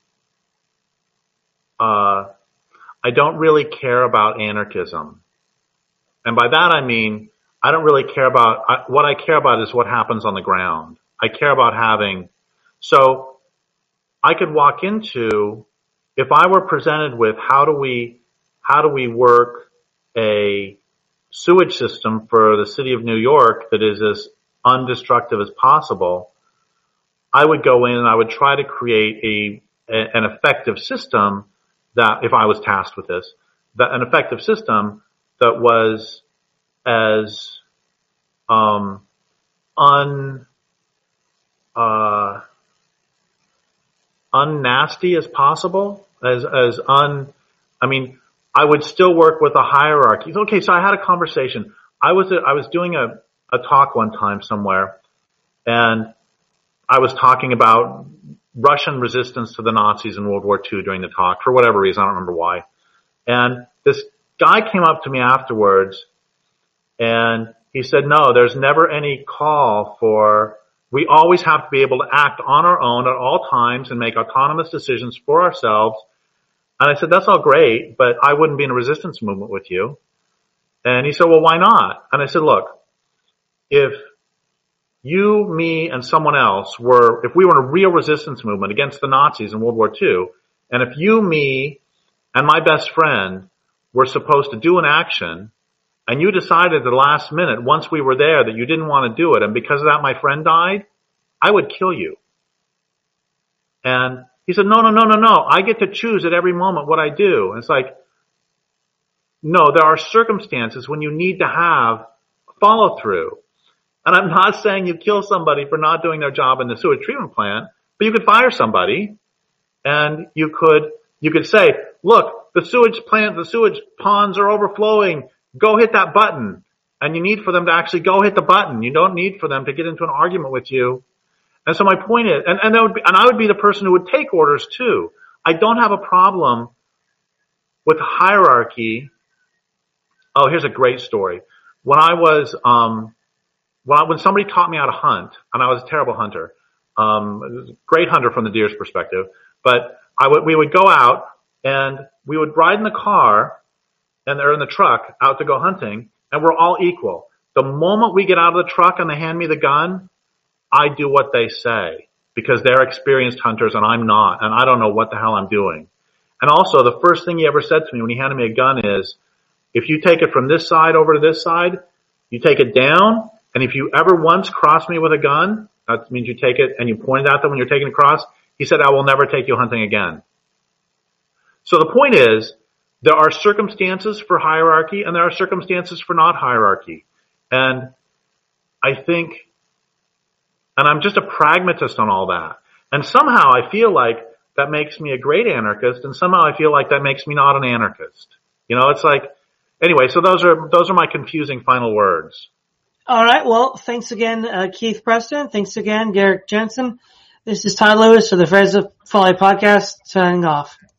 really care about anarchism. And by that I mean, I don't really care about, what I care about is what happens on the ground. I care about so I could walk into, if I were presented with how do we how do we work a sewage system for the city of New York that is as undestructive as possible, I would go in and I would try to create an effective system that, if I was tasked with this, that an effective system that was as unnasty as possible, I would still work with a hierarchy. Okay, so I had a conversation. I was doing a talk one time somewhere, and I was talking about Russian resistance to the Nazis in World War II during the talk, for whatever reason, I don't remember why. And this guy came up to me afterwards, and he said, no, there's never any call for, we always have to be able to act on our own at all times and make autonomous decisions for ourselves. And I said, that's all great, but I wouldn't be in a resistance movement with you. And he said, well, why not? And I said, look, if you, me, and someone else if we were in a real resistance movement against the Nazis in World War II, and if you, me, and my best friend were supposed to do an action, and you decided at the last minute, once we were there, that you didn't want to do it, and because of that my friend died, I would kill you. And he said, no, I get to choose at every moment what I do. And it's like, no, there are circumstances when you need to have follow through. And I'm not saying you kill somebody for not doing their job in the sewage treatment plant, but you could fire somebody, and you could say, look, the sewage ponds are overflowing. Go hit that button. And you need for them to actually go hit the button. You don't need for them to get into an argument with you. And so my point is, and I would be the person who would take orders too. I don't have a problem with hierarchy. Oh, here's a great story. When somebody taught me how to hunt, and I was a terrible hunter, great hunter from the deer's perspective, but we would go out and we would ride in the car or in the truck out to go hunting, and we're all equal. The moment we get out of the truck and they hand me the gun, I do what they say because they're experienced hunters and I'm not, and I don't know what the hell I'm doing. And also, the first thing he ever said to me when he handed me a gun is, if you take it from this side over to this side, you take it down, and if you ever once cross me with a gun, that means you take it and you point it at them when you're taking it across, he said, I will never take you hunting again. So the point is, there are circumstances for hierarchy and there are circumstances for not hierarchy. And I think, and I'm just a pragmatist on all that. And somehow I feel like that makes me a great anarchist, and somehow I feel like that makes me not an anarchist. You know, it's like, anyway, so those are my confusing final words.
All right. Well, thanks again, Keith Preston. Thanks again, Garrick Jensen. This is Todd Lewis for the Friends of Folly podcast signing off.